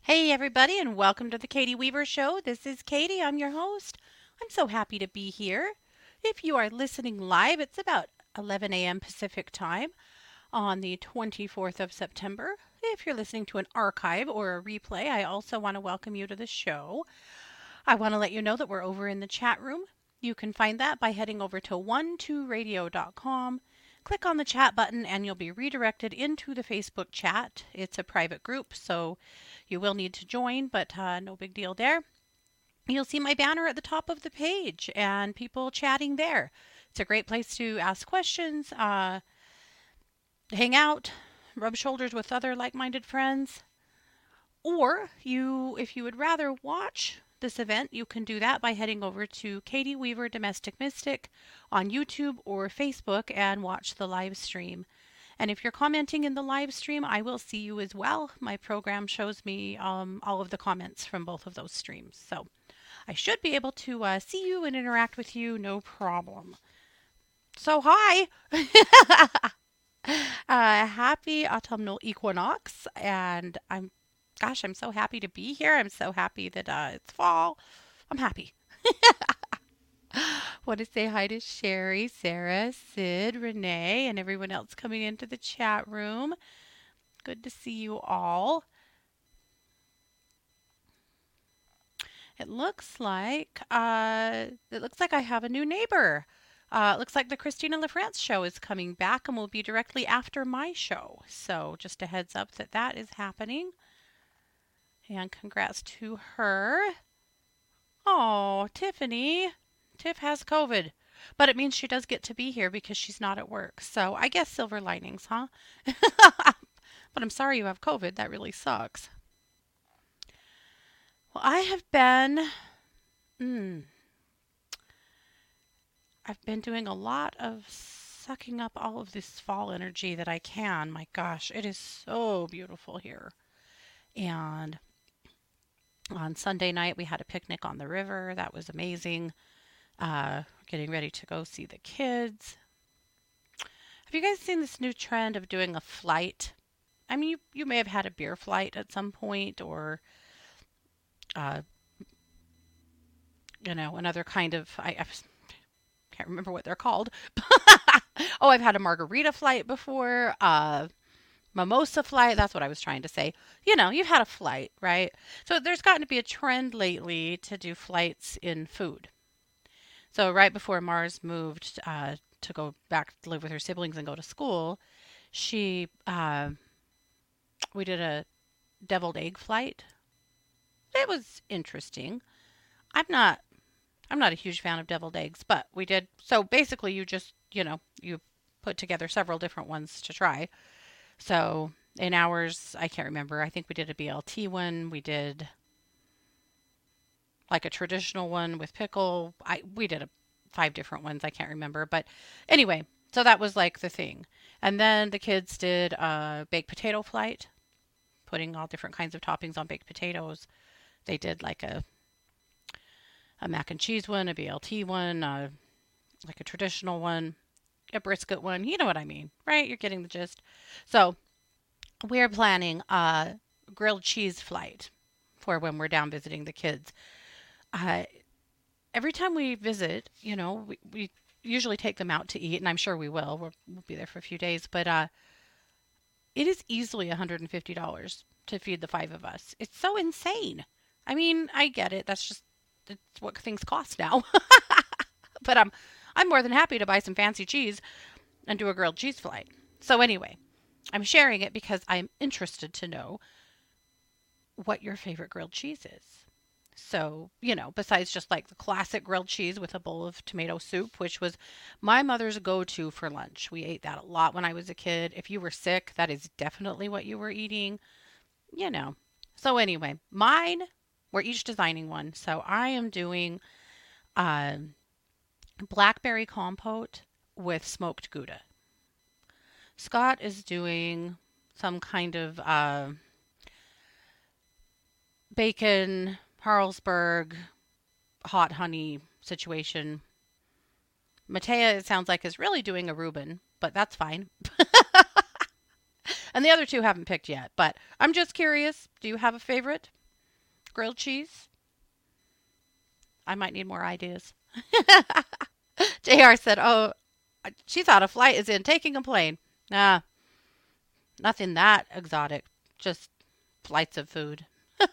Hey, everybody, and welcome to the Katie Weaver Show. This is Katie. I'm your host. I'm so happy to be here. If you are listening live, it's about 11 a.m. Pacific time on the 24th of September. If you're listening to an archive or a replay, I also want to welcome you to the show. I want to let you know that we're over in the chat room. You can find that by heading over to 12radio.com. Click on the chat button and you'll be redirected into the Facebook chat. It's a private group, so you will need to join, but no big deal there. You'll see my banner at the top of the page and people chatting there. It's a great place to ask questions, hang out, rub shoulders with other like minded friends. Or if you would rather watch this event, you can do that by heading over to Katie Weaver Domestic Mystic on YouTube or Facebook and watch the live stream. And if you're commenting in the live stream, I will see you as well. My program shows me all of the comments from both of those streams. So I should be able to see you and interact with you, no problem. So, hi! Happy autumnal equinox. And I'm so happy to be here. I'm so happy that it's fall. I'm happy. Want to say hi to Sherry, Sarah, Sid, Renee, and everyone else coming into the chat room. Good to see you all. It looks like I have a new neighbor. It looks like the Christina LaFrance show is coming back and will be directly after my show. So just a heads up that that is happening. And congrats to her. Oh, Tiffany. Tiff has COVID. But it means she does get to be here because she's not at work. So I guess silver linings, huh? But I'm sorry you have COVID. That really sucks. Well, mm, I've been doing a lot of sucking up all of this fall energy that I can. My gosh, it is so beautiful here. And on Sunday night, we had a picnic on the river. That was amazing. Getting ready to go see the kids. Have you guys seen this new trend of doing a flight? I mean, you may have had a beer flight at some point or, uh, another kind of, I can't remember what they're called. Oh, I've had a margarita flight before, mimosa flight. That's what I was trying to say. You've had a flight, right? So there's gotten to be a trend lately to do flights in food. So right before Mars moved to go back to live with her siblings and go to school, she we did a deviled egg flight. It was interesting. I'm not I'm not a huge fan of deviled eggs, but we did. So basically, you put together several different ones to try. So in ours, I can't remember. I think we did a BLT one. We did like a traditional one with pickle. We did 5 different ones. I can't remember, but anyway, so that was like the thing. And then the kids did a baked potato flight, putting all different kinds of toppings on baked potatoes. They did like a mac and cheese one, a BLT one, like a traditional one, a brisket one. You know what I mean, right? You're getting the gist. So we're planning a grilled cheese flight for when we're down visiting the kids. Uh, every time we visit, we usually take them out to eat, and I'm sure we will. We'll be there for a few days, but it is easily $150 to feed the 5 of us. It's so insane. I mean, I get it. That's what things cost now. But I'm more than happy to buy some fancy cheese and do a grilled cheese flight. So anyway, I'm sharing it because I'm interested to know what your favorite grilled cheese is. So, besides just like the classic grilled cheese with a bowl of tomato soup, which was my mother's go to for lunch. We ate that a lot when I was a kid. If you were sick, that is definitely what you were eating, you know. So, anyway, mine, we're each designing one. So, I am doing uh, blackberry compote with smoked Gouda. Scott is doing some kind of bacon, Harlesburg, hot honey situation. Matea, it sounds like, is really doing a Reuben, but that's fine. And the other two haven't picked yet. But I'm just curious. Do you have a favorite? grilled cheese? I might need more ideas. JR said, "Oh, she thought a flight is in taking a plane." Nah, nothing that exotic. Just flights of food.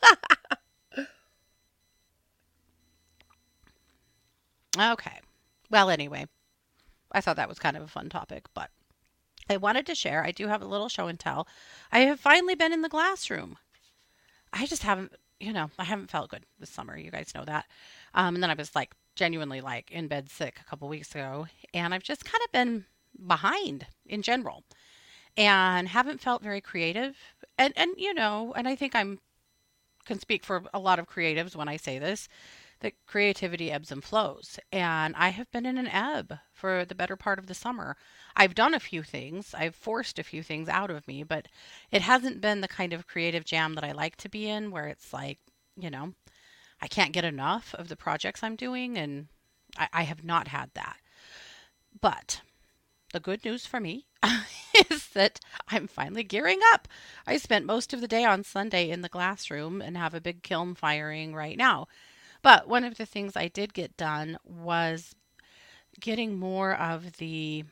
Okay. Well, anyway, I thought that was kind of a fun topic, but I wanted to share. I do have a little show and tell. I have finally been in the glass room. I just haven't, I haven't felt good this summer. You guys know that. And then I was like genuinely like in bed sick a couple weeks ago, and I've just kind of been behind in general and haven't felt very creative. And I think I'm can speak for a lot of creatives when I say this, that creativity ebbs and flows. And I have been in an ebb for the better part of the summer. I've done a few things, I've forced a few things out of me, but it hasn't been the kind of creative jam that I like to be in where it's like, you know, I can't get enough of the projects I'm doing. And I have not had that. But the good news for me is that I'm finally gearing up. I spent most of the day on Sunday in the glass room and have a big kiln firing right now. But one of the things I did get done was getting more of the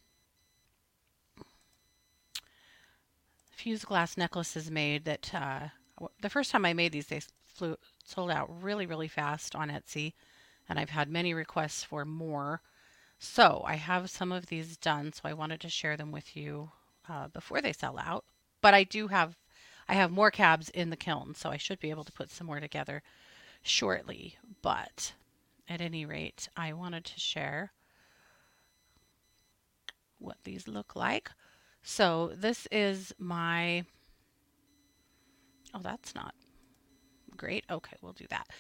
fused glass necklaces made that the first time I made these, they sold out really, really fast on Etsy. And I've had many requests for more. So I have some of these done. So I wanted to share them with you before they sell out. But I have more cabs in the kiln, so I should be able to put some more together shortly. But at any rate, I wanted to share what these look like. So this is my, oh, that's not great. Okay, we'll do that.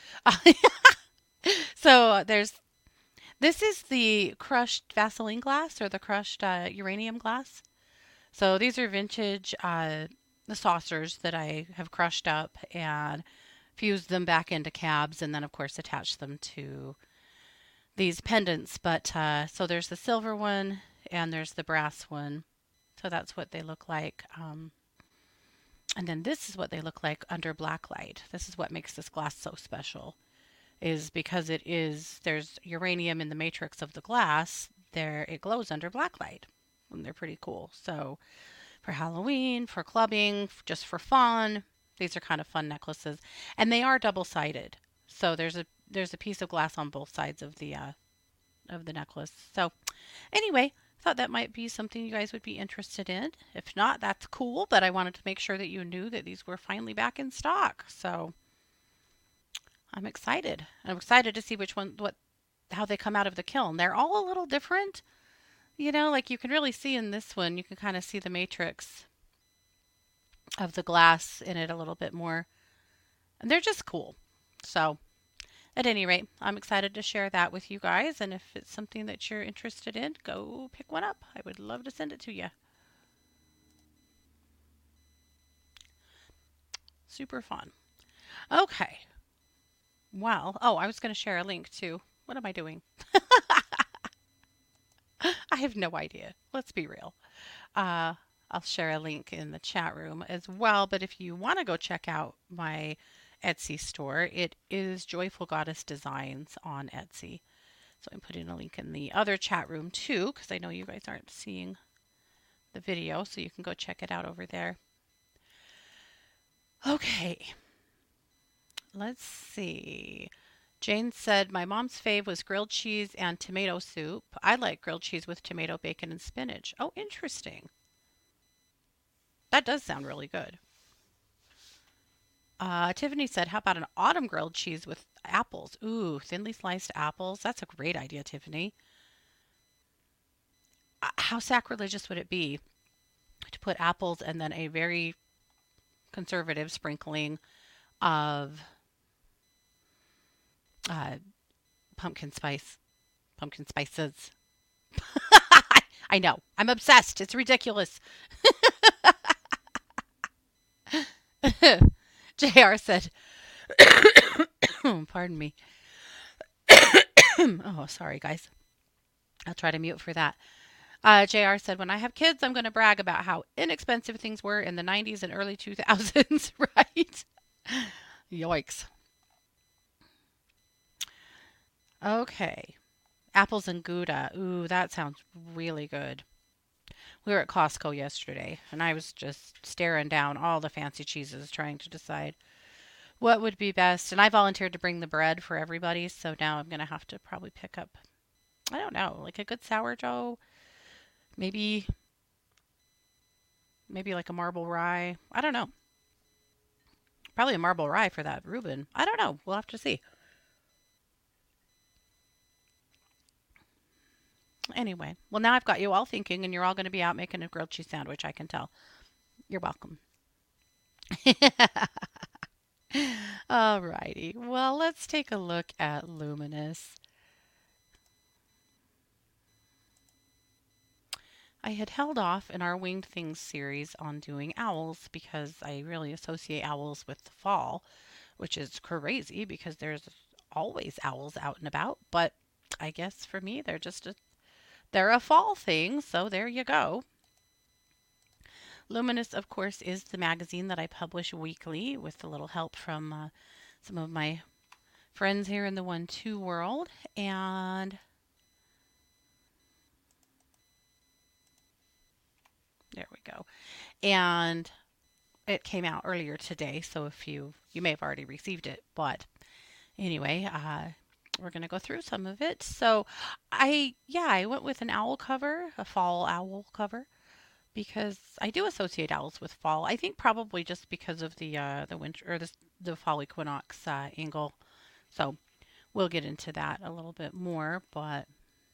So this is the crushed Vaseline glass or the crushed uranium glass. So these are vintage, the saucers that I have crushed up and fused them back into cabs and then of course attached them to these pendants. But so there's the silver one and there's the brass one. So that's what they look like. And then this is what they look like under black light. This is what makes this glass so special, is because there's uranium in the matrix of the glass. There it glows under black light. And they're pretty cool. So for Halloween, for clubbing, just for fun, these are kind of fun necklaces. And they are double-sided. So there's a piece of glass on both sides of the necklace. So anyway, thought that might be something you guys would be interested in. If not, that's cool, but I wanted to make sure that you knew that these were finally back in stock. So I'm excited. I'm excited to see how they come out of the kiln. They're all a little different. Like you can really see in this one, you can kind of see the matrix of the glass in it a little bit more. And they're just cool. So at any rate, I'm excited to share that with you guys. And if it's something that you're interested in, go pick one up. I would love to send it to you. Super fun. Okay. Well, oh, I was going to share a link too. What am I doing? I have no idea. Let's be real. I'll share a link in the chat room as well. But if you want to go check out my Etsy store, it is Joyful Goddess Designs on Etsy. So I'm putting a link in the other chat room too, because I know you guys aren't seeing the video, so you can go check it out over there. Okay. Let's see. Jane said, my mom's fave was grilled cheese and tomato soup. I like grilled cheese with tomato, bacon, and spinach. Oh, interesting. That does sound really good. Tiffany said, how about an autumn grilled cheese with apples? Ooh, thinly sliced apples. That's a great idea, Tiffany. How sacrilegious would it be to put apples and then a very conservative sprinkling of uh, pumpkin spices. I know. I'm obsessed. It's ridiculous. JR said, pardon me. Oh, sorry, guys. I'll try to mute for that. JR said, when I have kids, I'm going to brag about how inexpensive things were in the 90s and early 2000s, right? Yikes. Okay. Apples and Gouda. Ooh, that sounds really good. We were at Costco yesterday, and I was just staring down all the fancy cheeses, trying to decide what would be best. And I volunteered to bring the bread for everybody, so now I'm gonna have to probably pick up, I don't know, like a good sourdough, maybe like a marble rye. I don't know. Probably a marble rye for that Reuben. I don't know. We'll have to see. Anyway, well now I've got you all thinking, and you're all going to be out making a grilled cheese sandwich. I can tell. You're welcome. All righty. Well, let's take a look at Luminous. I had held off in our Winged Things series on doing owls because I really associate owls with the fall, which is crazy because there's always owls out and about. But I guess for me, they're a fall thing. So there you go. Luminous, of course, is the magazine that I publish weekly with a little help from some of my friends here in the 1-2 world. And there we go. And it came out earlier today, so if you may have already received it, but anyway, we're gonna go through some of it. So I went with an owl cover, a fall owl cover, because I do associate owls with fall. I think probably just because of the winter or the fall equinox angle. So we'll get into that a little bit more, but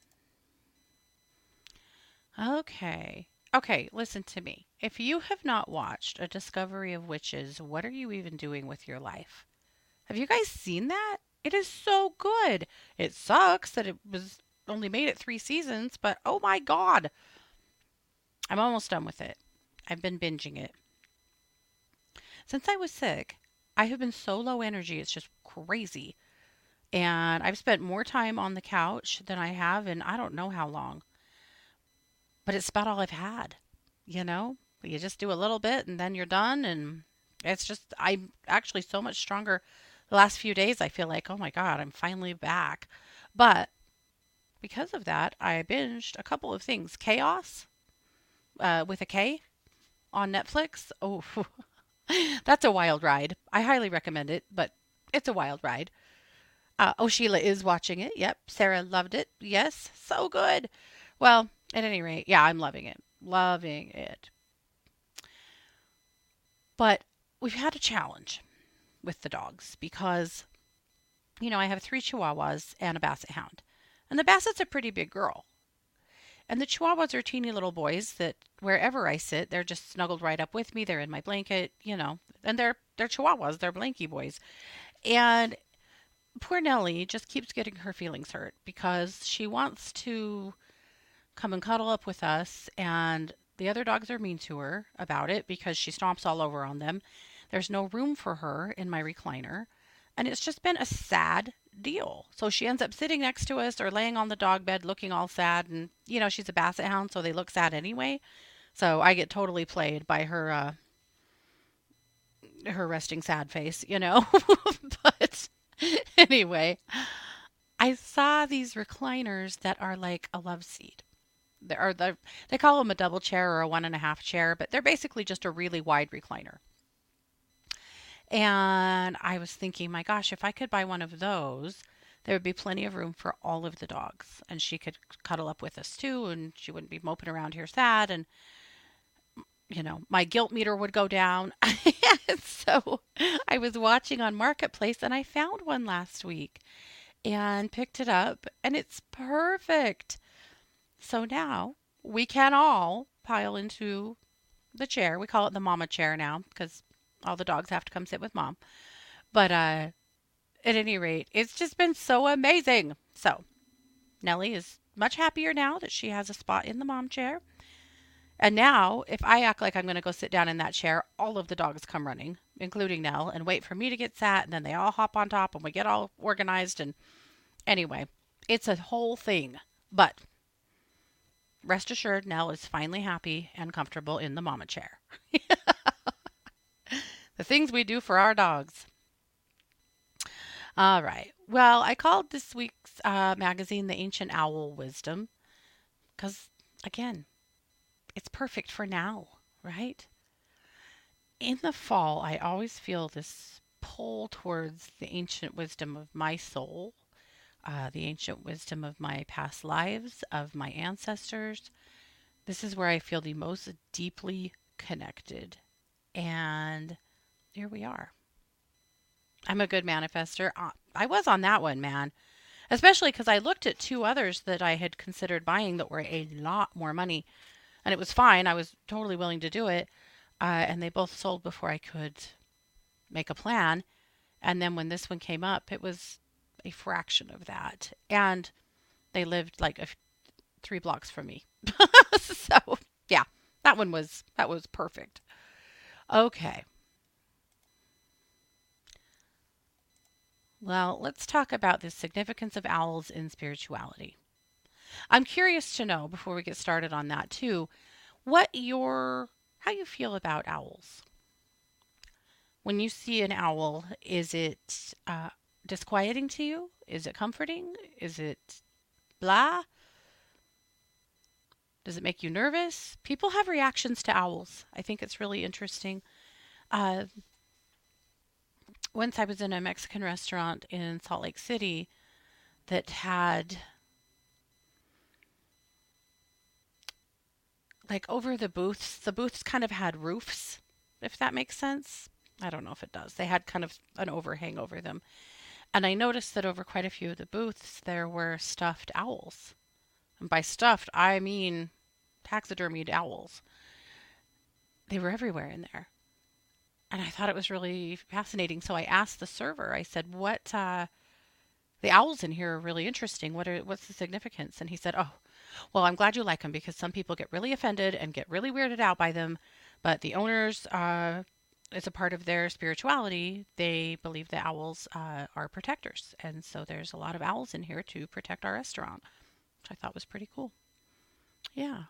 okay. Okay, listen to me. If you have not watched A Discovery of Witches, what are you even doing with your life? Have you guys seen that? It is so good. It sucks that it was only made it 3 seasons, but oh my God. I'm almost done with it. I've been binging it. Since I was sick, I have been so low energy, it's just crazy. And I've spent more time on the couch than I have in I don't know how long. But it's about all I've had, you know? You just do a little bit and then you're done. And it's just, I'm actually so much stronger. The last few days, I feel like, oh my God, I'm finally back. But because of that, I binged a couple of things. Chaos with a K on Netflix. Oh, that's a wild ride. I highly recommend it, but it's a wild ride. Oh, Sheila is watching it. Yep. Sarah loved it. Yes. So good. Well, at any rate, yeah, I'm loving it. Loving it. But we've had a challenge with the dogs because, I have 3 Chihuahuas and a Basset Hound. And the Basset's a pretty big girl. And the Chihuahuas are teeny little boys that wherever I sit, they're just snuggled right up with me. They're in my blanket. And they're Chihuahuas, they're blanky boys. And poor Nellie just keeps getting her feelings hurt because she wants to come and cuddle up with us, and the other dogs are mean to her about it because she stomps all over on them. There's no room for her in my recliner, and it's just been a sad deal. So she ends up sitting next to us or laying on the dog bed looking all sad, and she's a Basset Hound, so they look sad anyway. So I get totally played by her resting sad face. But anyway, I saw these recliners that are like a love seat. They call them a double chair or a 1.5 chair, but they're basically just a really wide recliner. And I was thinking, my gosh, if I could buy one of those, there would be plenty of room for all of the dogs, and she could cuddle up with us too, and she wouldn't be moping around here sad, and my guilt meter would go down. So I was watching on Marketplace, and I found one last week and picked it up, and it's perfect. So now we can all pile into the chair. We call it the mama chair now because all the dogs have to come sit with mom. But at any rate, it's just been so amazing. So Nellie is much happier now that she has a spot in the mom chair. And now, if I act like I'm going to go sit down in that chair, all of the dogs come running, including Nell, and wait for me to get sat. And then they all hop on top and we get all organized. And anyway, it's a whole thing. But rest assured, Nell is finally happy and comfortable in the mama chair. The things we do for our dogs. All right. Well, I called this week's magazine The Ancient Owl Wisdom because, again, it's perfect for now, right? In the fall, I always feel this pull towards the ancient wisdom of my soul, the ancient wisdom of my past lives, of my ancestors. This is where I feel the most deeply connected. And here we are. I'm a good manifester. I was on that one, man. Especially because I looked at two others that I had considered buying that were a lot more money. And it was fine. I was totally willing to do it. And they both sold before I could make a plan. And then when this one came up, it was a fraction of that. And they lived like 3 blocks from me. So, yeah, that was perfect. Okay. Well, let's talk about the significance of owls in spirituality. I'm curious to know before we get started on that too, what your how you feel about owls. When you see an owl, is it disquieting to you? Is it comforting? Is it blah? Does it make you nervous? People have reactions to owls. I think it's really interesting. Uh, Once I was in a Mexican restaurant in Salt Lake City that had like over the booths kind of had roofs, if that makes sense. I don't know if it does. They had kind of an overhang over them. And I noticed that over quite a few of the booths, there were stuffed owls. And by stuffed, I mean taxidermied owls. They were everywhere in there. And I thought it was really fascinating. So I asked the server, I said, the owls in here are really interesting. What's the significance? And he said, oh, well, I'm glad you like them because some people get really offended and get really weirded out by them. But the owners, as a part of their spirituality, they believe the owls are protectors. And so there's a lot of owls in here to protect our restaurant, which I thought was pretty cool. Yeah.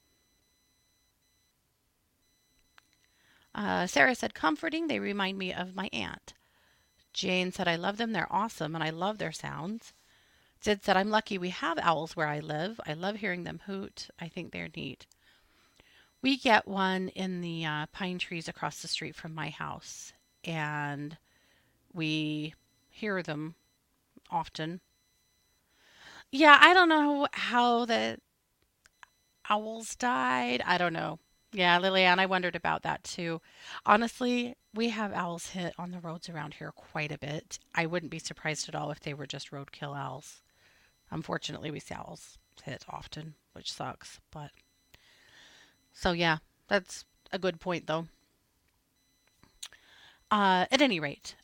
Sarah said, comforting. They remind me of my aunt. Jane said, I love them. They're awesome and I love their sounds. Sid said, I'm lucky we have owls where I live. I love hearing them hoot. I think they're neat. We get one in the pine trees across the street from my house, and we hear them often. Yeah, I don't know how the owls died. I don't know. Yeah, Liliane, I wondered about that too. Honestly, we have owls hit on the roads around here quite a bit. I wouldn't be surprised at all if they were just roadkill owls. Unfortunately, we see owls hit often, which sucks. But so yeah, that's a good point though. At any rate,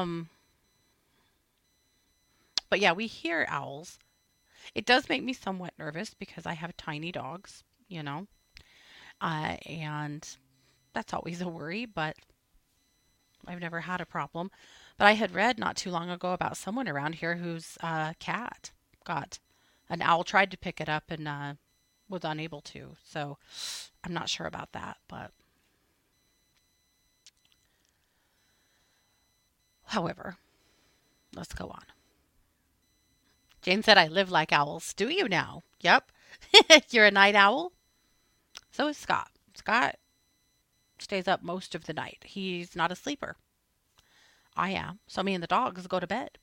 but yeah, we hear owls. It does make me somewhat nervous because I have tiny dogs, you know, and that's always a worry. But I've never had a problem. But I had read not too long ago about someone around here whose cat got an owl tried to pick it up and was unable to. So I'm not sure about that, but however, let's go on. Jane said, I live like owls. Do you now? Yep. You're a night owl? So is Scott. Scott stays up most of the night. He's not a sleeper. I am. So me and the dogs go to bed.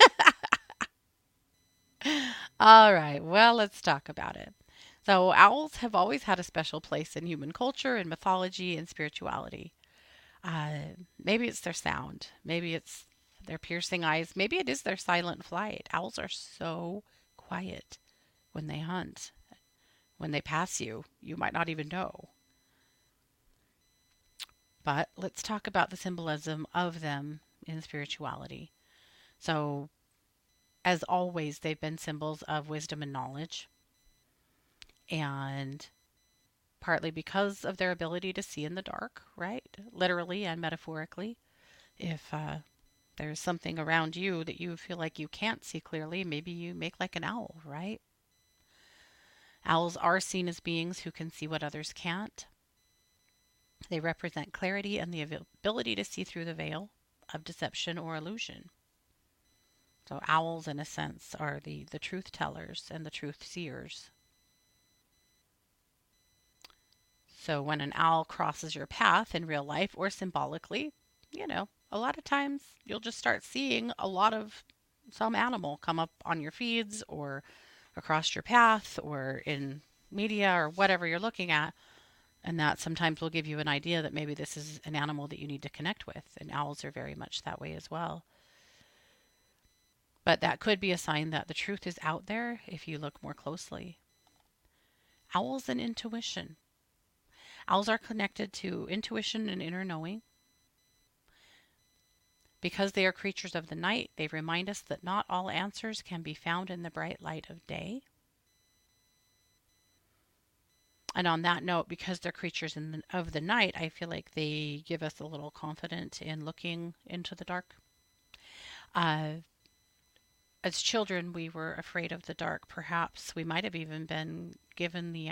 All right. Well, let's talk about it. So, owls have always had a special place in human culture and mythology and spirituality. Maybe it's their sound. Maybe it's their piercing eyes. Maybe it is their silent flight. Owls are so quiet when they hunt. When they pass you, you might not even know. But let's talk about the symbolism of them in spirituality. So, as always, they've been symbols of wisdom and knowledge, and partly because of their ability to see in the dark, right? Literally and metaphorically. If there's something around you that you feel like you can't see clearly, maybe you make like an owl, right? Owls are seen as beings who can see what others can't. They represent clarity and the ability to see through the veil of deception or illusion. So owls, in a sense, are the truth tellers and the truth seers. So when an owl crosses your path in real life or symbolically, a lot of times you'll just start seeing a lot of some animal come up on your feeds or across your path or in media or whatever you're looking at. And that sometimes will give you an idea that maybe this is an animal that you need to connect with. And owls are very much that way as well. But that could be a sign that the truth is out there if you look more closely. Owls and intuition. Owls are connected to intuition and inner knowing. Because they are creatures of the night, they remind us that not all answers can be found in the bright light of day. And on that note, because they're creatures of the night, I feel like they give us a little confidence in looking into the dark. As children, we were afraid of the dark. Perhaps we might have even been given the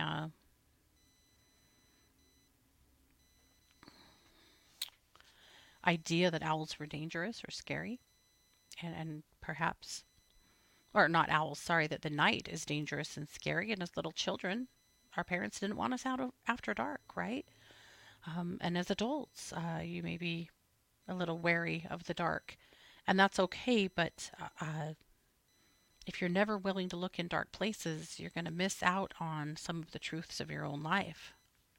idea that owls were dangerous or scary, and perhaps, or not owls, sorry, that the night is dangerous and scary. And as little children, our parents didn't want us after dark, right? And as adults, you may be a little wary of the dark, and that's okay. But if you're never willing to look in dark places, you're going to miss out on some of the truths of your own life.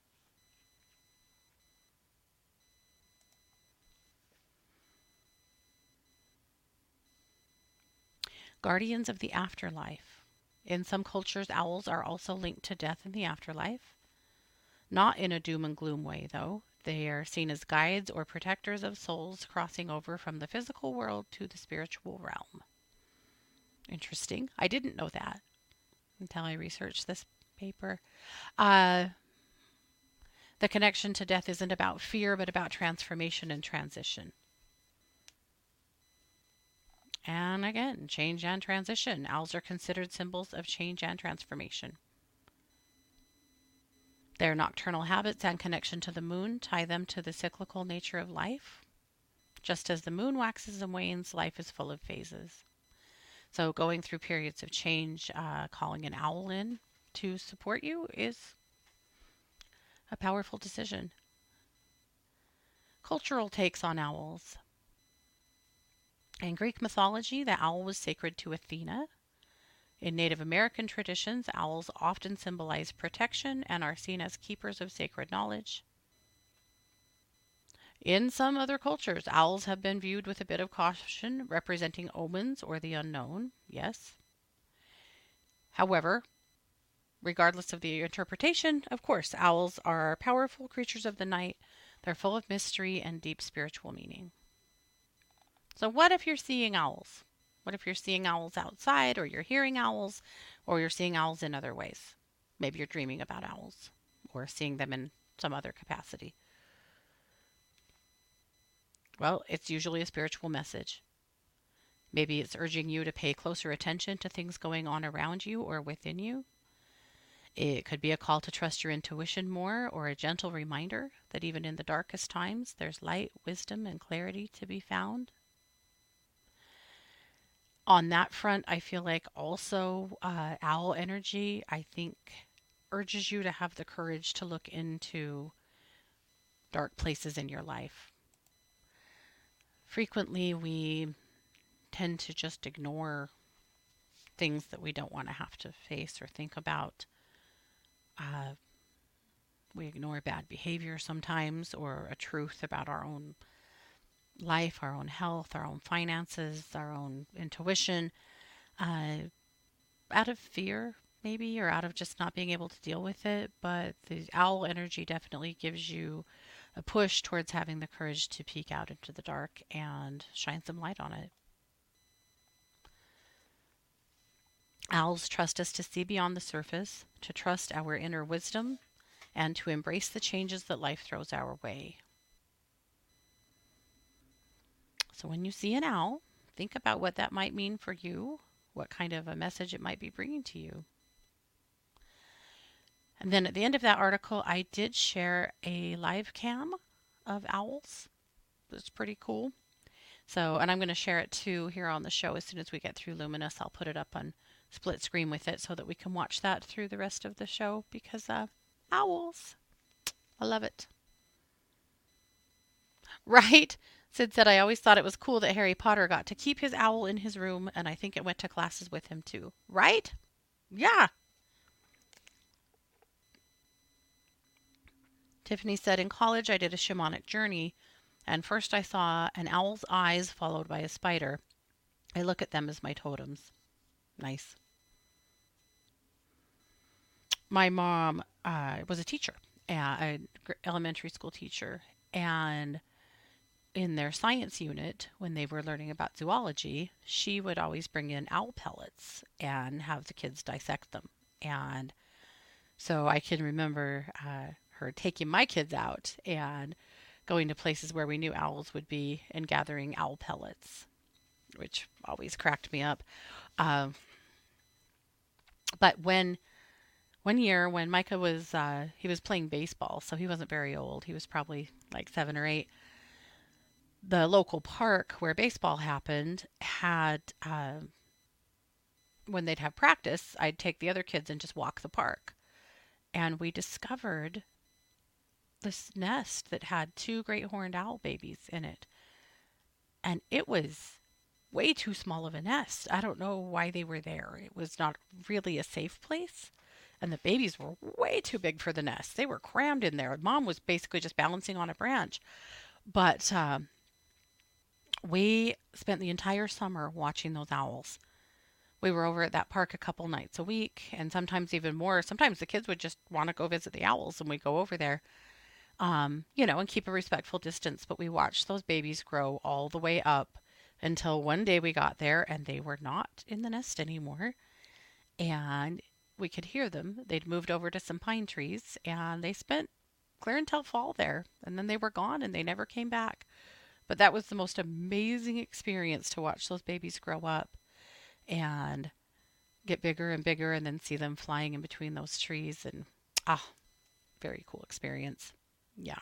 Guardians of the afterlife. In some cultures, owls are also linked to death in the afterlife. Not in a doom and gloom way, though. They are seen as guides or protectors of souls crossing over from the physical world to the spiritual realm. Interesting. I didn't know that until I researched this paper. Uh, the connection to death isn't about fear, but about transformation and transition. And again, change and transition. Owls are considered symbols of change and transformation. Their nocturnal habits and connection to the moon tie them to the cyclical nature of life. Just as the moon waxes and wanes, life is full of phases. So going through periods of change, calling an owl in to support you is a powerful decision. Cultural takes on owls. In Greek mythology, the owl was sacred to Athena. In Native American traditions, owls often symbolize protection and are seen as keepers of sacred knowledge. In some other cultures, owls have been viewed with a bit of caution, representing omens or the unknown. Yes. However, regardless of the interpretation, of course, owls are powerful creatures of the night. They're full of mystery and deep spiritual meaning. So what if you're seeing owls? What if you're seeing owls outside, or you're hearing owls, or you're seeing owls in other ways? Maybe you're dreaming about owls or seeing them in some other capacity. Well, it's usually a spiritual message. Maybe it's urging you to pay closer attention to things going on around you or within you. It could be a call to trust your intuition more, or a gentle reminder that even in the darkest times, there's light, wisdom, and clarity to be found. On that front, I feel like also owl energy, I think, urges you to have the courage to look into dark places in your life. Frequently, we tend to just ignore things that we don't want to have to face or think about. Uh, we ignore bad behavior sometimes, or a truth about our own life, our own health, our own finances, our own intuition, uh, out of fear, maybe, or out of just not being able to deal with it. But the owl energy definitely gives you a push towards having the courage to peek out into the dark and shine some light on it. Owls trust us to see beyond the surface, to trust our inner wisdom, and to embrace the changes that life throws our way. So when you see an owl, think about what that might mean for you, what kind of a message it might be bringing to you. And then at the end of that article, I did share a live cam of owls. It's pretty cool. So, and I'm going to share it too here on the show as soon as we get through Luminous. I'll put it up on split screen with it so that we can watch that through the rest of the show because owls. I love it. Right? Sid said, I always thought it was cool that Harry Potter got to keep his owl in his room, and I think it went to classes with him too. Right? Yeah. Tiffany said, in college, I did a shamanic journey, and first I saw an owl's eyes followed by a spider. I look at them as my totems. Nice. My mom was a teacher, a elementary school teacher, and in their science unit, when they were learning about zoology, she would always bring in owl pellets and have the kids dissect them. And so I can remember her taking my kids out and going to places where we knew owls would be and gathering owl pellets, which always cracked me up. Um, but when one year when Micah was he was playing baseball, so he wasn't very old. He was probably like 7 or 8. The local park where baseball happened had when they'd have practice, I'd take the other kids and just walk the park. And we discovered this nest that had two great horned owl babies in it. And it was way too small of a nest. I don't know why they were there. It was not really a safe place. And the babies were way too big for the nest. They were crammed in there. Mom was basically just balancing on a branch. But we spent the entire summer watching those owls. We were over at that park a couple nights a week, and sometimes even more. Sometimes the kids would just want to go visit the owls, and we'd go over there, and keep a respectful distance. But we watched those babies grow all the way up until one day we got there, and they were not in the nest anymore. And we could hear them. They'd moved over to some pine trees, and they spent clear until fall there, and then they were gone, and they never came back. But that was the most amazing experience to watch those babies grow up and get bigger and bigger and then see them flying in between those trees and ah, very cool experience. Yeah.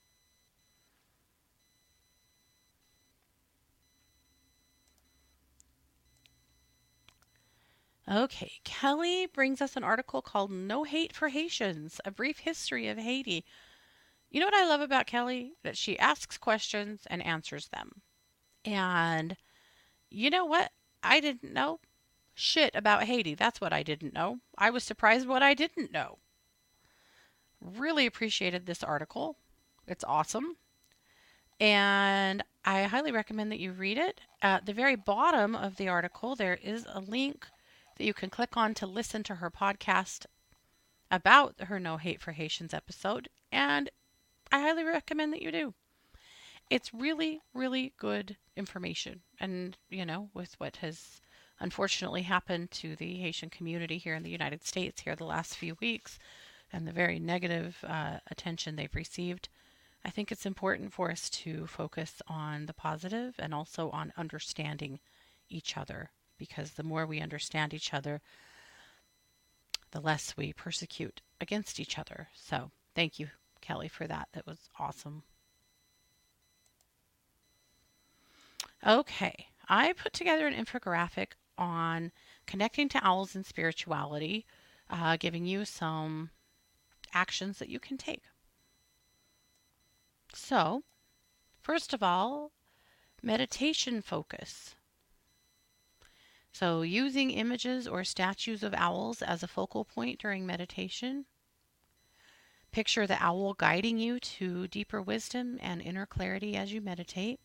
Okay, Kelly brings us an article called No Hate for Haitians, a brief history of Haiti. You know what I love about Kelly? That she asks questions and answers them. And you know what? I didn't know shit about Haiti. That's what I didn't know. I was surprised what I didn't know. Really appreciated this article. It's awesome. And I highly recommend that you read it. At the very bottom of the article, there is a link that you can click on to listen to her podcast about her No Hate for Haitians episode. And I highly recommend that you do. It's really, really good information. And, with what has unfortunately happened to the Haitian community here in the United States here the last few weeks and the very negative attention they've received, I think it's important for us to focus on the positive and also on understanding each other because the more we understand each other, the less we persecute against each other. So thank you, Kelly, for that. That was awesome. Okay, I put together an infographic on connecting to owls and spirituality, giving you some actions that you can take. So, first of all, meditation focus. So, using images or statues of owls as a focal point during meditation. Picture the owl guiding you to deeper wisdom and inner clarity as you meditate.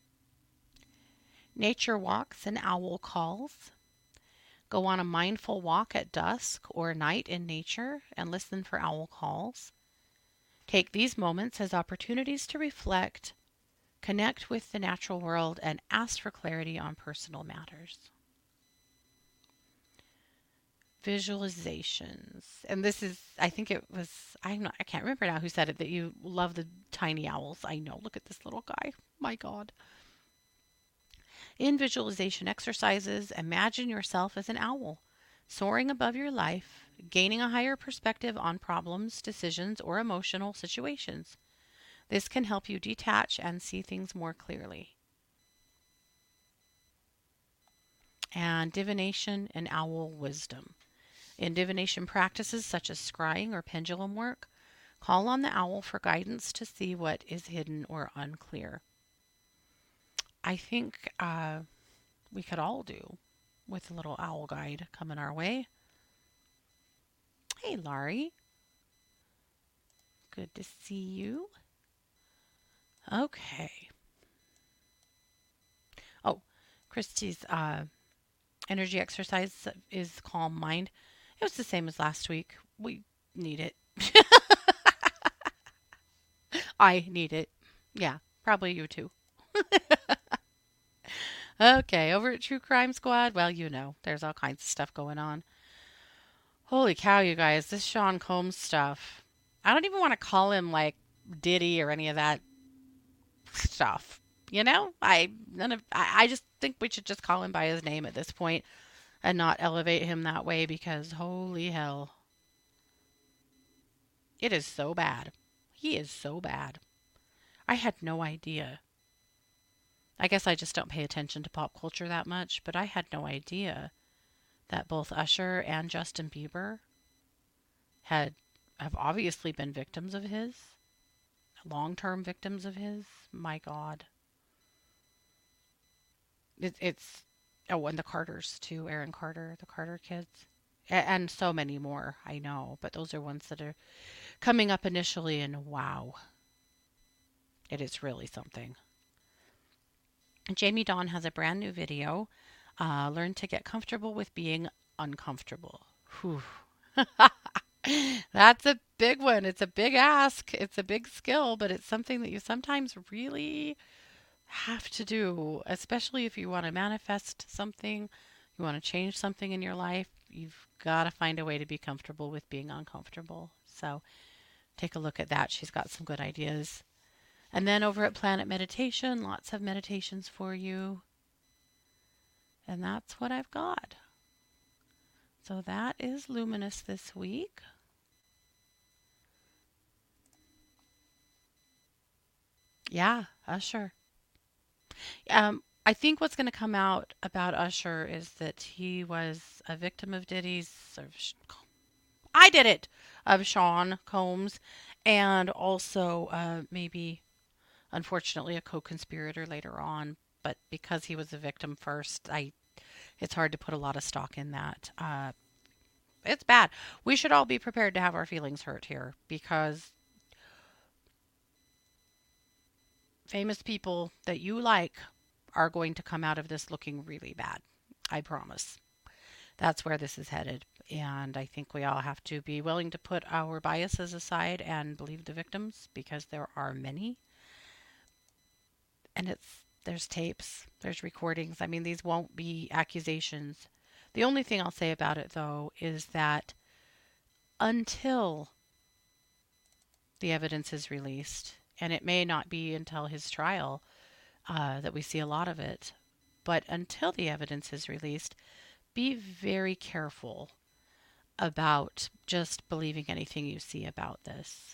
Nature walks and owl calls. Go on a mindful walk at dusk or night in nature and listen for owl calls. Take these moments as opportunities to reflect, connect with the natural world, and ask for clarity on personal matters. Visualizations. And this is, I think it was, I can't remember now who said it, that you love the tiny owls. I know, look at this little guy. My God. In visualization exercises, imagine yourself as an owl, soaring above your life, gaining a higher perspective on problems, decisions, or emotional situations. This can help you detach and see things more clearly. and divination and owl wisdom. In divination practices such as scrying or pendulum work, call on the owl for guidance to see what is hidden or unclear. I think we could all do with a little owl guide coming our way. Hey, Laurie. Good to see you. Okay. Oh, Christy's energy exercise is Calm Mind. It was the same as last week. We need it. I need it. Yeah, probably you too. Okay, over at True Crime Squad, well, there's all kinds of stuff going on. Holy cow, you guys, this Sean Combs stuff. I don't even want to call him like Diddy or any of that stuff. I just think we should just call him by his name at this point and not elevate him that way because holy hell, it is so bad. He is so bad. I had no idea. I guess I just don't pay attention to pop culture that much, but I had no idea that both Usher and Justin Bieber had have obviously been victims of his, long-term victims of his. My God, it's and the Carters too, Aaron Carter, the Carter kids, and so many more. I know, but those are ones that are coming up initially, and wow, it is really something. Jamie Dawn has a brand new video. Learn to get comfortable with being uncomfortable. Whew. That's a big one. It's a big ask. It's a big skill, but it's something that you sometimes really have to do, especially if you want to manifest something, you want to change something in your life. You've got to find a way to be comfortable with being uncomfortable. So take a look at that. She's got some good ideas. And then over at Planet Meditation, lots of meditations for you. And that's what I've got. So that is Luminous this week. Yeah, Usher. I think what's going to come out about Usher is that he was a victim of I did it, of Sean Combs, and also maybe, unfortunately, a co-conspirator later on. But because he was a victim first, it's hard to put a lot of stock in that. It's bad. We should all be prepared to have our feelings hurt here because famous people that you like are going to come out of this looking really bad. I promise. That's where this is headed. And I think we all have to be willing to put our biases aside and believe the victims because there are many. And there's tapes, there's recordings. I mean, these won't be accusations. The only thing I'll say about it though is that until the evidence is released, and it may not be until his trial that we see a lot of it, but until the evidence is released, be very careful about just believing anything you see about this.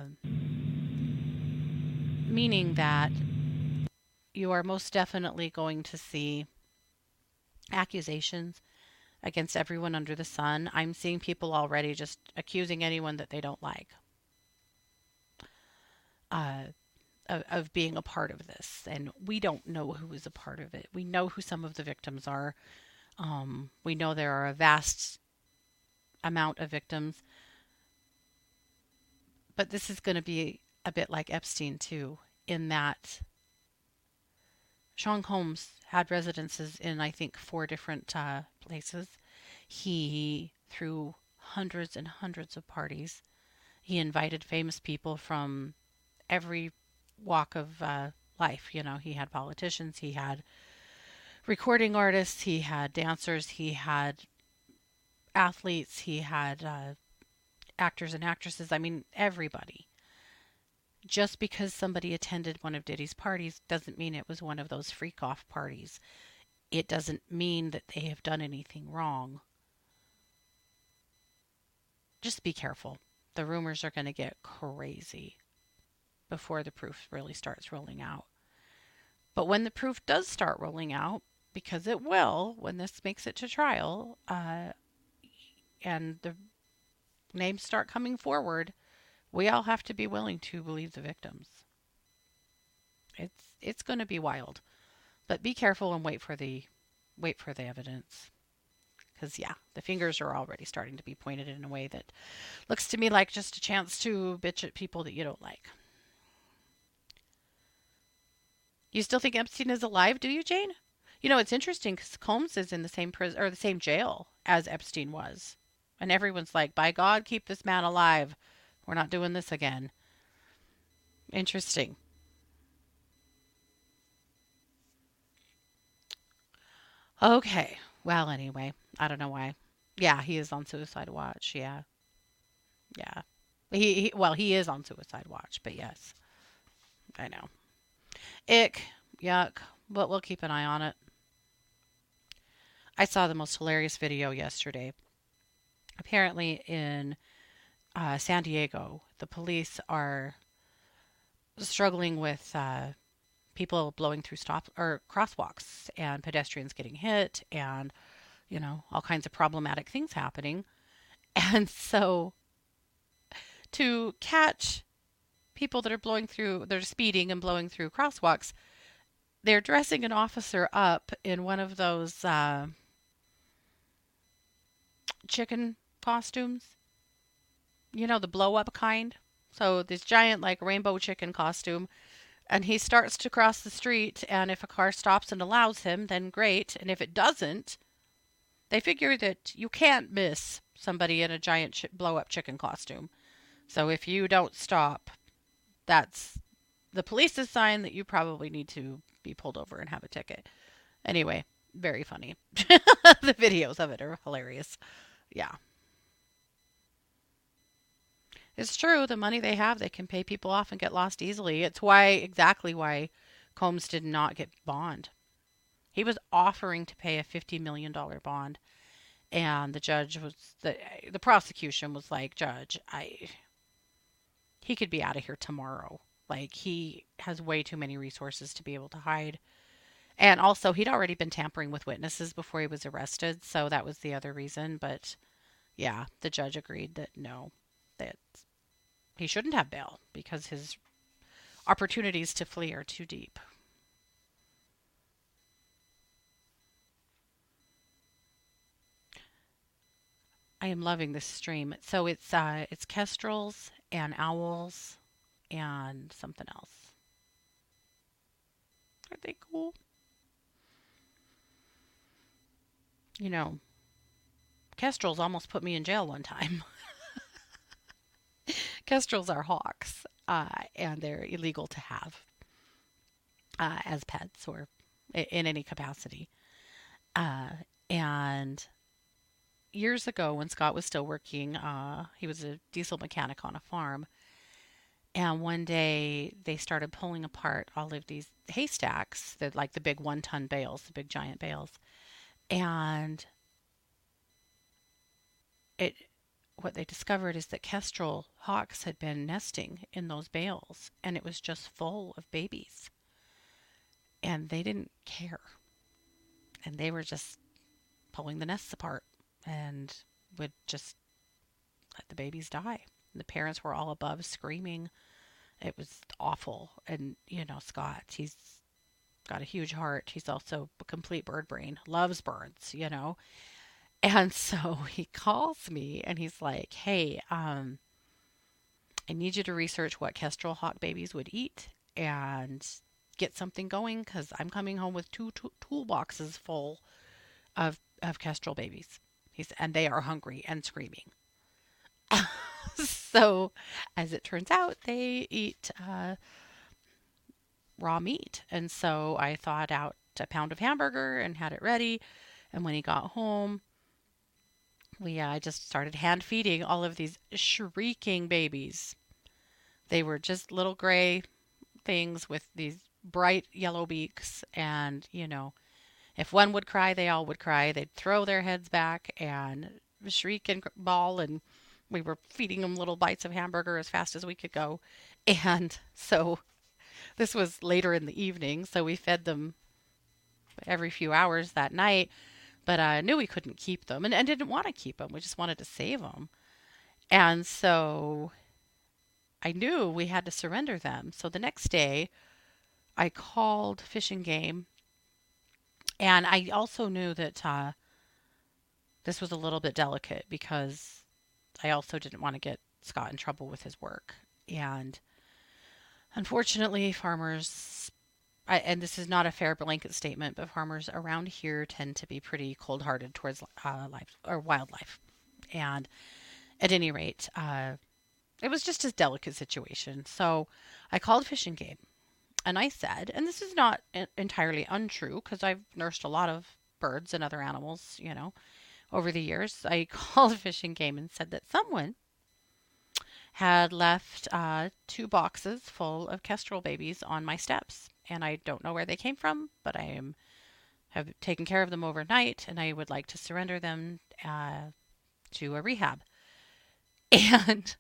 Meaning that you are most definitely going to see accusations against everyone under the sun. I'm seeing people already just accusing anyone that they don't like uh, of being a part of this. And we don't know who is a part of it. We know who some of the victims are. We know there are a vast amount of victims. But this is going to be a bit like Epstein, too, in that Sean Combs had residences in, I think, 4 different places. He threw hundreds and hundreds of parties. He invited famous people from every walk of life. He had politicians, he had recording artists, he had dancers, he had athletes, he had actors and actresses. I mean, everybody. Just because somebody attended one of Diddy's parties doesn't mean it was one of those freak off parties. It doesn't mean that they have done anything wrong. Just be careful. The rumors are going to get crazy before the proof really starts rolling out. But when the proof does start rolling out, because it will when this makes it to trial, and the names start coming forward. We all have to be willing to believe the victims. It's going to be wild, but be careful and wait for the evidence. Because yeah, the fingers are already starting to be pointed in a way that looks to me like just a chance to bitch at people that you don't like. You still think Epstein is alive, do you, Jane? It's interesting because Combs is in the same prison or the same jail as Epstein was, and everyone's like, "By God, keep this man alive. We're not doing this again." Interesting. Okay. Well, anyway, I don't know why. Yeah, he is on suicide watch. Yeah, yeah. Well, he is on suicide watch, but yes, I know. Ick, yuck. But we'll keep an eye on it. I saw the most hilarious video yesterday. Apparently, in San Diego, the police are struggling with people blowing through stop or crosswalks and pedestrians getting hit and all kinds of problematic things happening. And so to catch people that are they're speeding and blowing through crosswalks, they're dressing an officer up in one of those chicken costumes, the blow up kind. So this giant like rainbow chicken costume, and he starts to cross the street, and if a car stops and allows him, then great, and if it doesn't, they figure that you can't miss somebody in a giant blow up chicken costume. So if you don't stop, that's the police's sign that you probably need to be pulled over and have a ticket. Anyway, very funny. The videos of it are hilarious. Yeah. It's true. The money they have, they can pay people off and get lost easily. It's exactly why Combs did not get bond. He was offering to pay a $50 million bond, and the prosecution was like, "Judge, he could be out of here tomorrow. Like he has way too many resources to be able to hide." And also, he'd already been tampering with witnesses before he was arrested, so that was the other reason. But yeah, the judge agreed that no, that he shouldn't have bail because his opportunities to flee are too deep. I am loving this stream. So it's kestrels and owls and something else. Are they cool? You know, kestrels almost put me in jail one time. Kestrels are hawks, and they're illegal to have as pets or in any capacity. Uh, and years ago, when Scott was still working, he was a diesel mechanic on a farm. And one day they started pulling apart all of these haystacks, that like the big 1 ton bales, the big giant bales. And it what they discovered is that kestrel hawks had been nesting in those bales, and it was just full of babies, and they didn't care, and they were just pulling the nests apart and would just let the babies die. And the parents were all above screaming. It was awful. And Scott, he's got a huge heart. He's also a complete bird brain, loves birds. And so he calls me and he's like, "Hey, I need you to research what kestrel hawk babies would eat and get something going because I'm coming home with two toolboxes full of kestrel babies." And they are hungry and screaming. So, as it turns out, they eat raw meat. And so I thawed out a pound of hamburger and had it ready. And when he got home, we just started hand feeding all of these shrieking babies. They were just little gray things with these bright yellow beaks. And, if one would cry, they all would cry. They'd throw their heads back and shriek and bawl. And we were feeding them little bites of hamburger as fast as we could go. And so this was later in the evening. So we fed them every few hours that night, but I knew we couldn't keep them and didn't want to keep them. We just wanted to save them. And so I knew we had to surrender them. So the next day, I called Fish and Game, and I also knew that this was a little bit delicate because I also didn't want to get Scott in trouble with his work. And unfortunately, farmers, and this is not a fair blanket statement, but farmers around here tend to be pretty cold hearted towards life or wildlife. And at any rate, it was just a delicate situation. So I called Fish and Game and I said, and this is not entirely untrue because I've nursed a lot of birds and other animals, over the years. I called Fish and Game and said that someone had left 2 boxes full of kestrel babies on my steps. And I don't know where they came from, but have taken care of them overnight, and I would like to surrender them to a rehab. And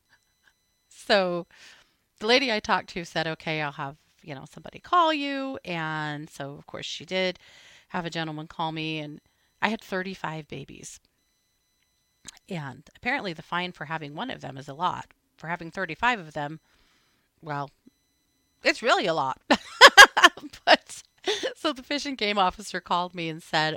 so the lady I talked to said, okay, I'll have, somebody call you. And so, of course, she did have a gentleman call me, and I had 35 babies. And apparently the fine for having one of them is a lot. For having 35 of them, well, it's really a lot. But so the Fish and Game officer called me and said,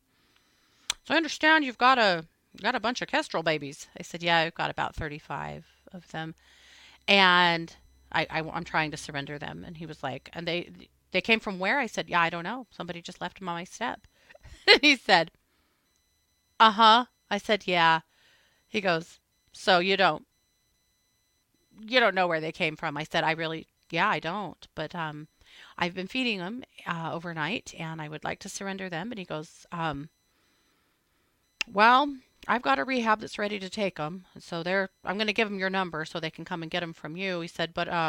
so I understand you got a bunch of kestrel babies. I said, yeah, I've got about 35 of them. And I'm trying to surrender them. And he was like, and they came from where? I said, yeah, I don't know. Somebody just left them on my step. And he said, uh-huh. I said, yeah. He goes, so you don't know where they came from. I said, yeah, I don't. But I've been feeding them overnight, and I would like to surrender them. And he goes, well, I've got a rehab that's ready to take them. So I'm going to give them your number so they can come and get them from you. He said, but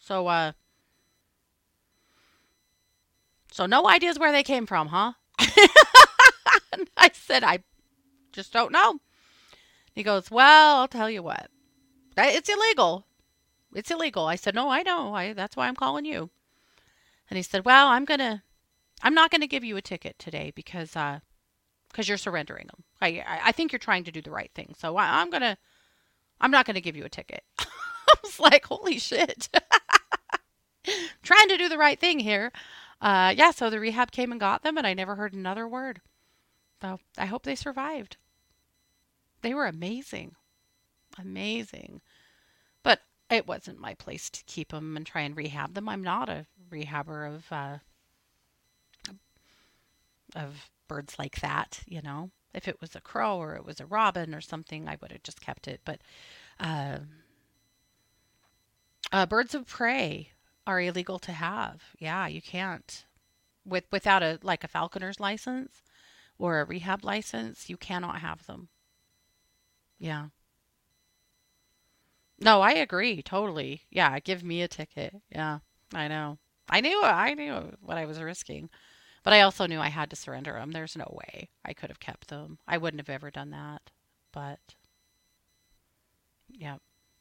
so no ideas where they came from, huh? And I said, I just don't know. He goes, well, I'll tell you what. It's illegal. It's illegal. I said, no, I know. That's why I'm calling you. And he said, well, I'm not going to give you a ticket today because you're surrendering them. I think you're trying to do the right thing. So I'm not going to give you a ticket. I was like, holy shit. Trying to do the right thing here. Yeah, so the rehab came and got them, and I never heard another word. So I hope they survived. They were amazing. Amazing. But it wasn't my place to keep them and try and rehab them. I'm not a rehabber of birds like that, If it was a crow or it was a robin or something, I would have just kept it. But uh, birds of prey are illegal to have. Yeah, you can't without a falconer's license or a rehab license. You cannot have them. Yeah. No, I agree totally. Yeah, give me a ticket. Yeah, I know. I knew what I was risking. But I also knew I had to surrender them. There's no way I could have kept them. I wouldn't have ever done that. But yeah.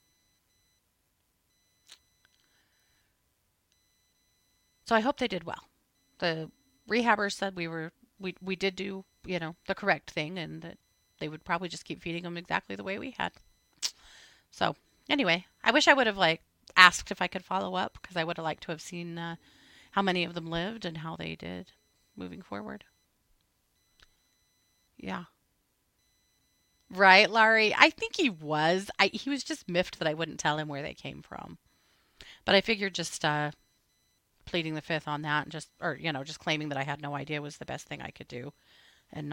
So I hope they did well. The rehabbers said we did do, the correct thing and that they would probably just keep feeding them exactly the way we had. So anyway, I wish I would have asked if I could follow up because I would have liked to have seen how many of them lived and how they did moving forward. Yeah. Right, Laurie? I think he was. He was just miffed that I wouldn't tell him where they came from. But I figured just pleading the fifth on that and just claiming that I had no idea was the best thing I could do and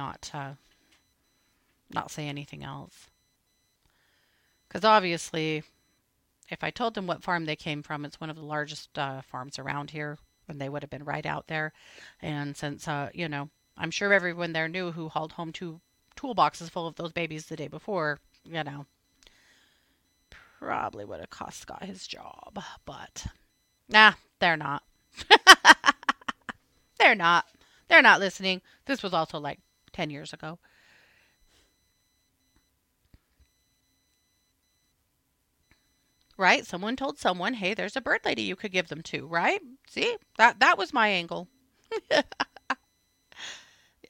not say anything else. Because obviously, if I told them what farm they came from, it's one of the largest farms around here, and they would have been right out there. And since, I'm sure everyone there knew who hauled home 2 toolboxes full of those babies the day before, probably would have cost Scott his job. But, nah, they're not. They're not. They're not listening. This was also 10 years ago. Right? Someone told someone, "Hey, there's a bird lady you could give them to." Right? See? That was my angle.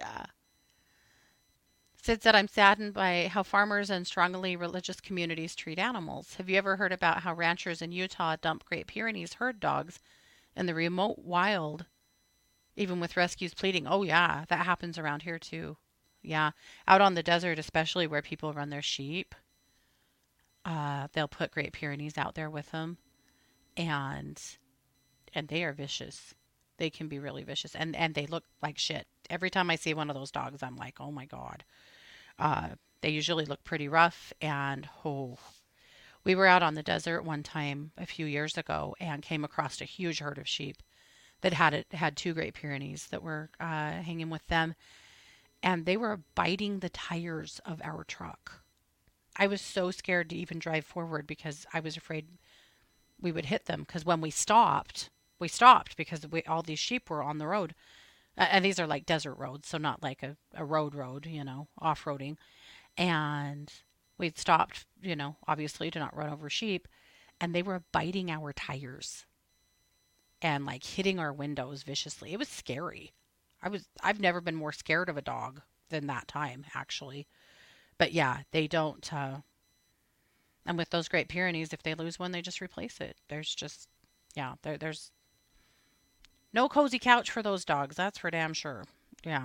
Yeah. Sid said, I'm saddened by how farmers and strongly religious communities treat animals. Have you ever heard about how ranchers in Utah dump Great Pyrenees herd dogs in the remote wild, even with rescues pleading? Oh, yeah, that happens around here too. Yeah. Out on the desert, especially where people run their sheep, they'll put Great Pyrenees out there with them, and they are vicious. They can be really vicious, and they look like shit. Every time I see one of those dogs, I'm like, oh my god. Uh, they usually look pretty rough, and oh, we were out on the desert one time a few years ago and came across a huge herd of sheep that had two Great Pyrenees that were hanging with them, and they were biting the tires of our truck. I was so scared to even drive forward because I was afraid we would hit them. Because when we stopped because all these sheep were on the road. And these are like desert roads, so not like a road, off roading. And we'd stopped, obviously to not run over sheep. And they were biting our tires and like hitting our windows viciously. It was scary. I've never been more scared of a dog than that time, actually. But yeah, they don't. And with those Great Pyrenees, if they lose one, they just replace it. There's just, yeah, there's no cozy couch for those dogs. That's for damn sure. Yeah.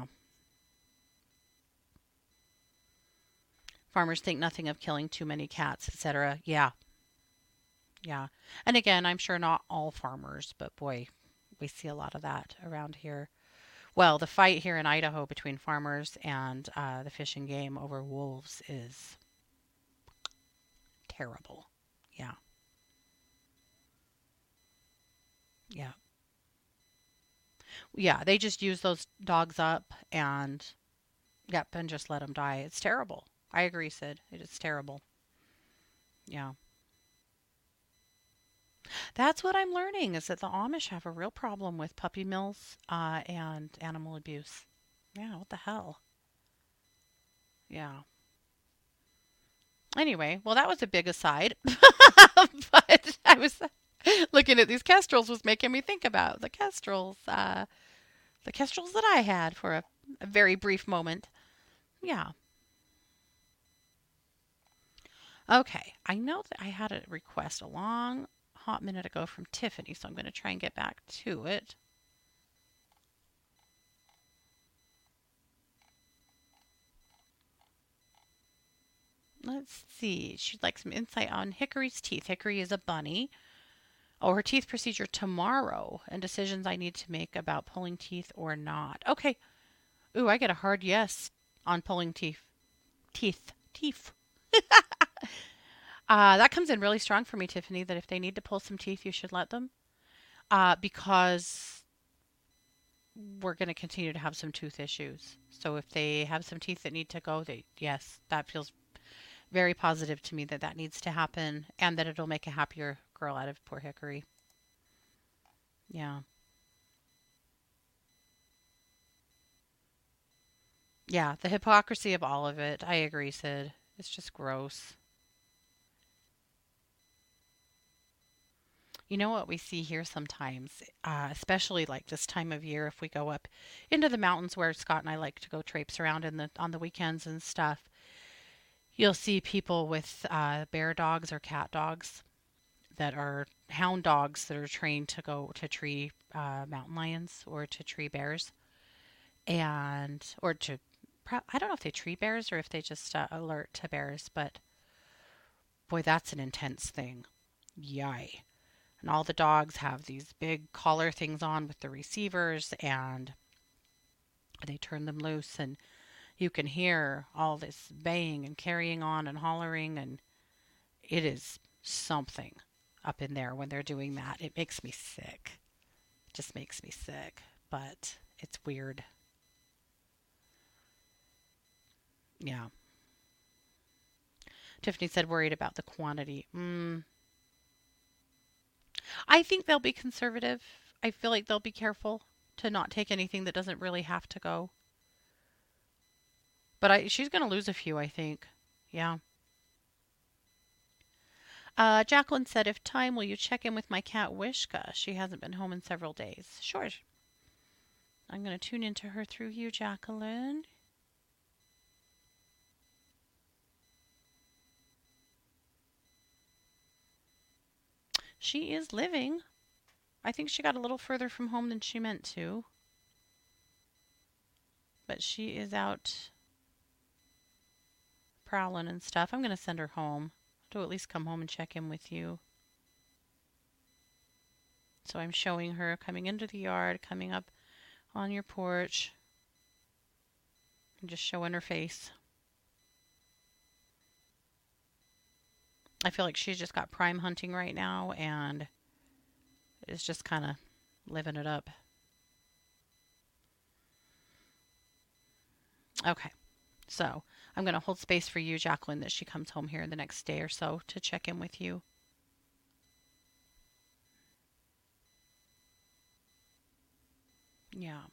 Farmers think nothing of killing too many cats, etc. Yeah, yeah. And again, I'm sure not all farmers, but boy, we see a lot of that around here. Well, the fight here in Idaho between farmers and the fish and game over wolves is terrible. Yeah, yeah. Yeah, they just use those dogs up and, yep, and just let them die. It's terrible. I agree, Sid. It is terrible. Yeah. That's what I'm learning is that the Amish have a real problem with puppy mills and animal abuse. Yeah, what the hell? Yeah. Anyway, well, that was a big aside. But I was looking at these kestrels was making me think about the kestrels that I had for a very brief moment. Yeah. Okay. I know that I had a request a long, hot minute ago from Tiffany, so I'm going to try and get back to it. Let's see. She'd like some insight on Hickory's teeth. Hickory is a bunny. Oh, her teeth procedure tomorrow and decisions I need to make about pulling teeth or not. Okay. Ooh, I get a hard yes on pulling teeth. Teeth. Teeth. That comes in really strong for me, Tiffany, that if they need to pull some teeth, you should let them. Because we're going to continue to have some tooth issues. So if they have some teeth that need to go, yes, that feels very positive to me that that needs to happen and that it'll make a happier girl out of poor Hickory. Yeah. Yeah, the hypocrisy of all of it. I agree, Sid. It's just gross. You know what we see here sometimes, especially like this time of year, if we go up into the mountains where Scott and I like to go traipse around on the weekends and stuff. You'll see people with bear dogs or cat dogs that are hound dogs that are trained to go to tree mountain lions or to tree bears and or to I don't know if they tree bears or if they just alert to bears, but boy, that's an intense thing. Yay. And all the dogs have these big collar things on with the receivers and they turn them loose and you can hear all this baying and carrying on and hollering and it is something up in there when they're doing that. It makes me sick. It just makes me sick, but it's weird. Yeah. Tiffany said worried about the quantity. I think they'll be conservative. I feel like they'll be careful to not take anything that doesn't really have to go. But she's going to lose a few, I think. Yeah. Jacqueline said, if time, will you check in with my cat Wishka? She hasn't been home in several days. Sure. I'm going to tune into her through you, Jacqueline. She is living. I think she got a little further from home than she meant to, but she is out prowling and stuff. I'm going to send her home to at least come home and check in with you. So I'm showing her coming into the yard, coming up on your porch, and just showing her face. I feel like she's just got prime hunting right now and is just kind of living it up. Okay, so I'm going to hold space for you, Jacqueline, that she comes home here in the next day or so to check in with you. Yeah.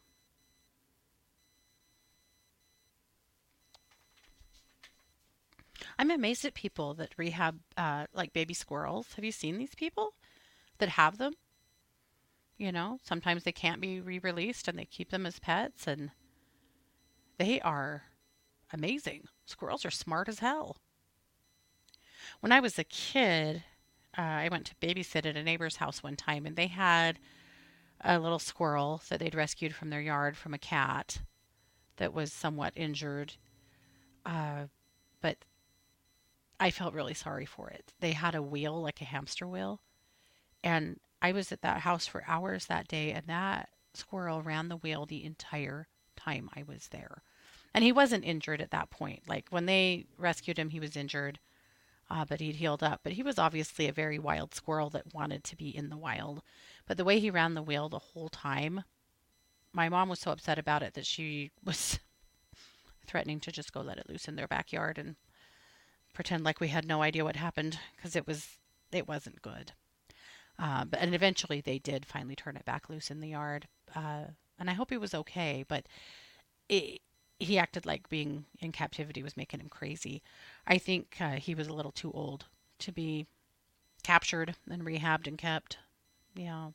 I'm amazed at people that rehab like baby squirrels. Have you seen these people that have them? Sometimes they can't be re-released and they keep them as pets and they are amazing. Squirrels are smart as hell. When I was a kid, I went to babysit at a neighbor's house one time and they had a little squirrel that they'd rescued from their yard from a cat that was somewhat injured. But I felt really sorry for it. They had a wheel, like a hamster wheel, and I was at that house for hours that day, and that squirrel ran the wheel the entire time I was there. And he wasn't injured at that point. Like when they rescued him, he was injured, but he'd healed up. But he was obviously a very wild squirrel that wanted to be in the wild. But the way he ran the wheel the whole time, my mom was so upset about it that she was threatening to just go let it loose in their backyard and pretend like we had no idea what happened because it wasn't good. And eventually they did finally turn it back loose in the yard. And I hope he was okay, but it, he acted like being in captivity was making him crazy. I think he was a little too old to be captured and rehabbed and kept. Yeah.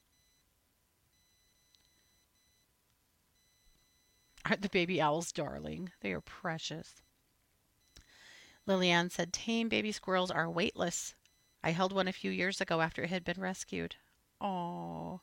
Aren't the baby owls darling? They are precious. Lillian said tame baby squirrels are weightless. I held one a few years ago after it had been rescued. Oh,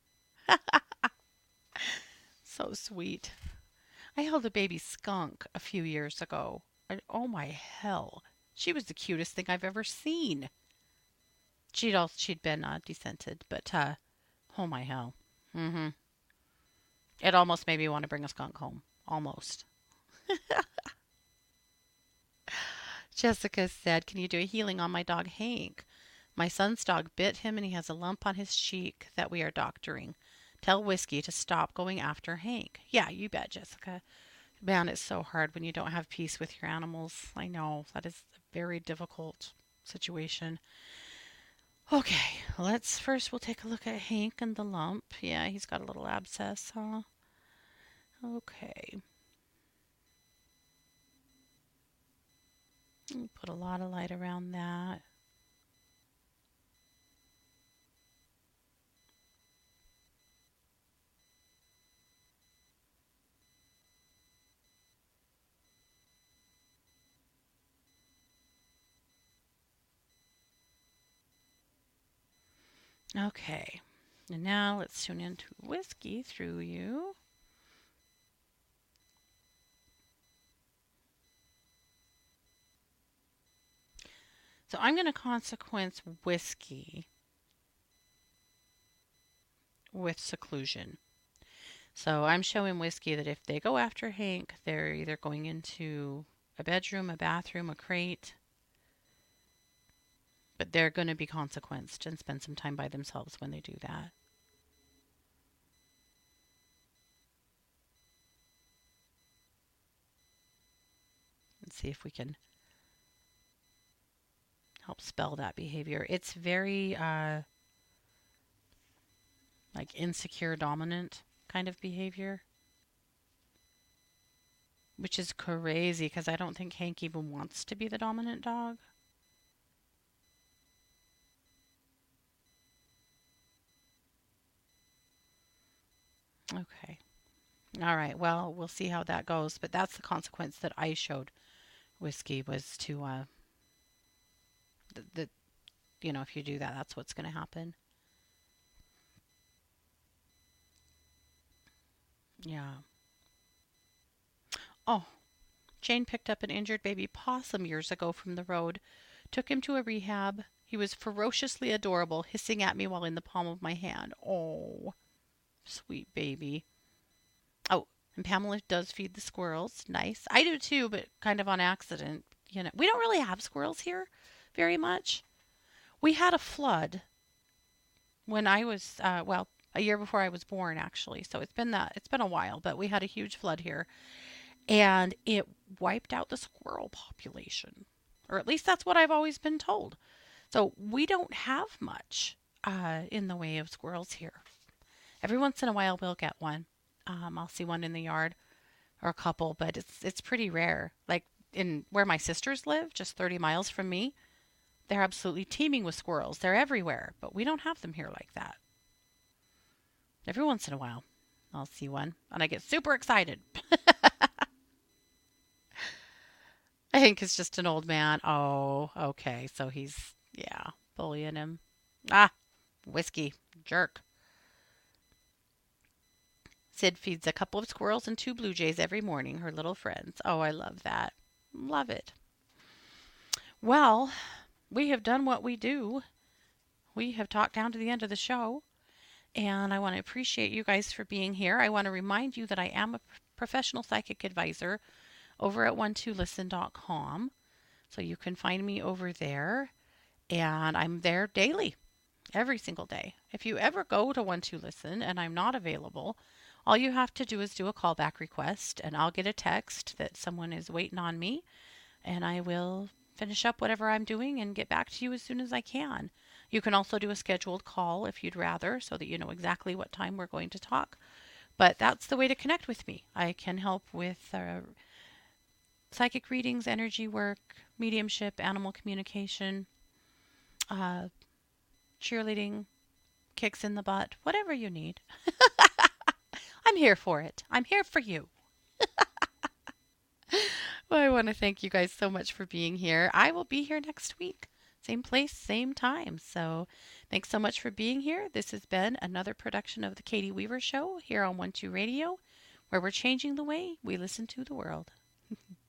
so sweet. I held a baby skunk a few years ago. And oh my hell. She was the cutest thing I've ever seen. She'd been decented, but oh my hell. Mhm. It almost made me want to bring a skunk home. Almost. Jessica said, "Can you do a healing on my dog Hank? My son's dog bit him and he has a lump on his cheek that we are doctoring. Tell Whiskey to stop going after Hank." Yeah, you bet, Jessica. Man, it's so hard when you don't have peace with your animals. I know that is a very difficult situation. Okay, we'll take a look at Hank and the lump. Yeah, he's got a little abscess, huh? Okay. Put a lot of light around that. Okay. And now let's tune into Whiskey through you. So I'm going to consequence Whiskey with seclusion. So I'm showing Whiskey that if they go after Hank, they're either going into a bedroom, a bathroom, a crate, but they're going to be consequenced and spend some time by themselves when they do that. Let's see if we can help spell that behavior. It's very like insecure dominant kind of behavior, which is crazy because I don't think Hank even wants to be the dominant dog. Okay. All right. Well, we'll see how that goes. But that's the consequence that I showed Whiskey was to the if you do that, that's what's going to happen. Yeah. Oh, Jane picked up an injured baby possum years ago from the road, took him to a rehab. He was ferociously adorable, hissing at me while in the palm of my hand. Oh, sweet baby. Oh, and Pamela does feed the squirrels. Nice. I do too, but kind of on accident. We don't really have squirrels here very much. We had a flood when I was a year before I was born actually. So it's been a while, but we had a huge flood here and it wiped out the squirrel population. Or at least that's what I've always been told. So we don't have much in the way of squirrels here. Every once in a while we'll get one. I'll see one in the yard or a couple, but it's pretty rare. Like in where my sisters live, just 30 miles from me, they're absolutely teeming with squirrels. They're everywhere, but we don't have them here like that. Every once in a while, I'll see one, and I get super excited. I think it's just an old man. Oh, okay. So he's, yeah, bullying him. Ah, Whiskey, jerk. Sid feeds a couple of squirrels and two blue jays every morning, her little friends. Oh, I love that. Love it. Well, we have done what we do. We have talked down to the end of the show. And I want to appreciate you guys for being here. I want to remind you that I am a professional psychic advisor over at one2listen.com. So you can find me over there. And I'm there daily, every single day. If you ever go to One2Listen and I'm not available, all you have to do is do a callback request, and I'll get a text that someone is waiting on me, and I will finish up whatever I'm doing and get back to you as soon as I can. You can also do a scheduled call if you'd rather, so that you know exactly what time we're going to talk. But that's the way to connect with me. I can help with psychic readings, energy work, mediumship, animal communication, uh, cheerleading, kicks in the butt, whatever you need. I'm here for it. I'm here for you. Well, I want to thank you guys so much for being here. I will be here next week. Same place, same time. So thanks so much for being here. This has been another production of The Katie Weaver Show here on 1 2 Radio, where we're changing the way we listen to the world.